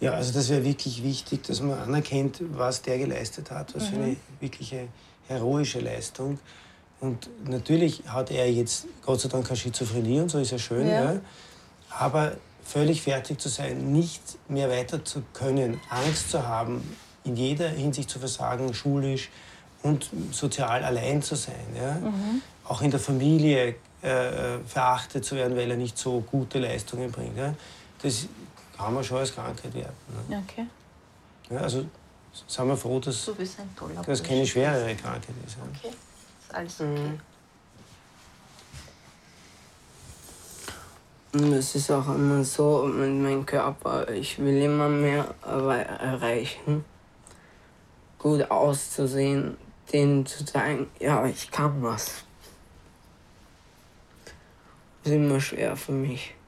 Ja, also das wäre wirklich wichtig, dass man anerkennt, was der geleistet hat, was für eine wirkliche heroische Leistung. Und natürlich hat er jetzt Gott sei Dank keine Schizophrenie und so, ist ja schön, ja. Aber völlig fertig zu sein, nicht mehr weiter zu können, Angst zu haben, in jeder Hinsicht zu versagen, schulisch und sozial allein zu sein. Ja? Auch in der Familie verachtet zu werden, weil er nicht so gute Leistungen bringt. Ja? Das kann man schon als Krankheit werten. Ne? Okay. Ja, also sind wir froh, dass Du bist ein toller das keine schwerere Krankheit ist. Ja? Okay, ist alles okay. Und es ist auch immer so mit meinem Körper, ich will immer mehr erreichen, gut auszusehen, denen zu zeigen, ja, ich kann was. Das ist immer schwer für mich.